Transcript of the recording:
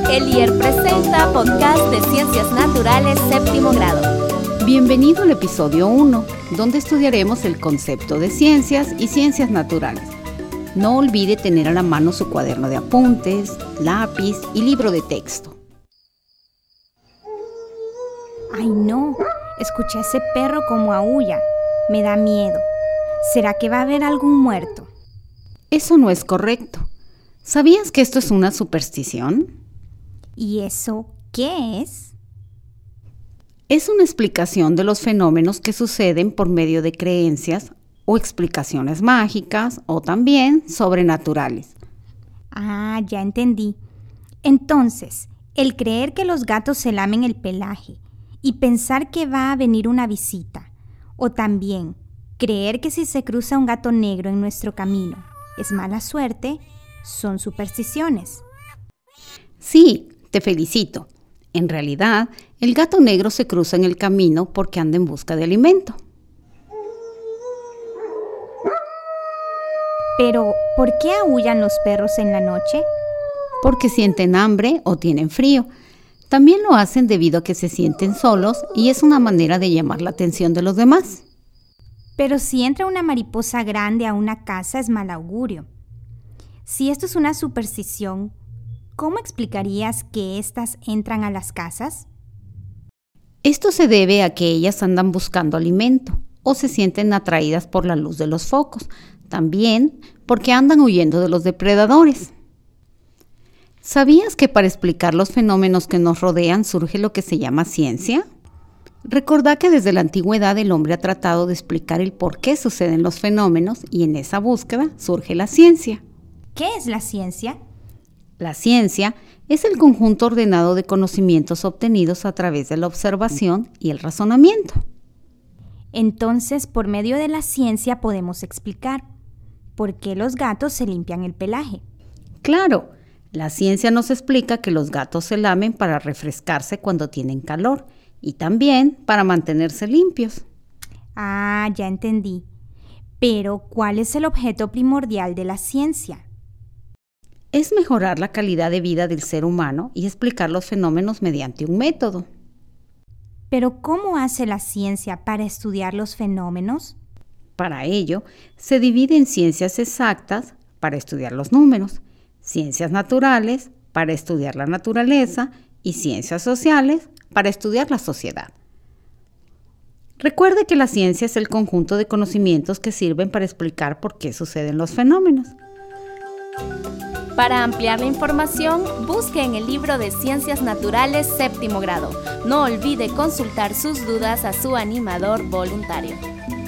Elier presenta podcast de Ciencias Naturales séptimo grado. Bienvenido al episodio 1, donde estudiaremos el concepto de ciencias y ciencias naturales. No olvide tener a la mano su cuaderno de apuntes, lápiz y libro de texto. ¡Ay no! Escuché a ese perro como aúlla. Me da miedo. ¿Será que va a haber algún muerto? Eso no es correcto. ¿Sabías que esto es una superstición? ¿Y eso qué es? Es una explicación de los fenómenos que suceden por medio de creencias o explicaciones mágicas o también sobrenaturales. Ah, ya entendí. Entonces, el creer que los gatos se lamen el pelaje y pensar que va a venir una visita, o también creer que si se cruza un gato negro en nuestro camino es mala suerte, son supersticiones. Sí, te felicito. En realidad, el gato negro se cruza en el camino porque anda en busca de alimento. Pero, ¿por qué aúllan los perros en la noche? Porque sienten hambre o tienen frío. También lo hacen debido a que se sienten solos y es una manera de llamar la atención de los demás. Pero si entra una mariposa grande a una casa es mal augurio. Si esto es una superstición, ¿cómo explicarías que éstas entran a las casas? Esto se debe a que ellas andan buscando alimento o se sienten atraídas por la luz de los focos, también porque andan huyendo de los depredadores. ¿Sabías que para explicar los fenómenos que nos rodean surge lo que se llama ciencia? Recordá que desde la antigüedad el hombre ha tratado de explicar el por qué suceden los fenómenos y en esa búsqueda surge la ciencia. ¿Qué es la ciencia? La ciencia es el conjunto ordenado de conocimientos obtenidos a través de la observación y el razonamiento. Entonces, por medio de la ciencia podemos explicar por qué los gatos se limpian el pelaje. Claro, la ciencia nos explica que los gatos se lamen para refrescarse cuando tienen calor y también para mantenerse limpios. Ah, ya entendí. Pero, ¿cuál es el objeto primordial de la ciencia? Es mejorar la calidad de vida del ser humano y explicar los fenómenos mediante un método. Pero, ¿cómo hace la ciencia para estudiar los fenómenos? Para ello, se divide en ciencias exactas para estudiar los números, ciencias naturales para estudiar la naturaleza y ciencias sociales para estudiar la sociedad. Recuerde que la ciencia es el conjunto de conocimientos que sirven para explicar por qué suceden los fenómenos. Para ampliar la información, busque en el libro de Ciencias Naturales séptimo grado. No olvide consultar sus dudas a su animador voluntario.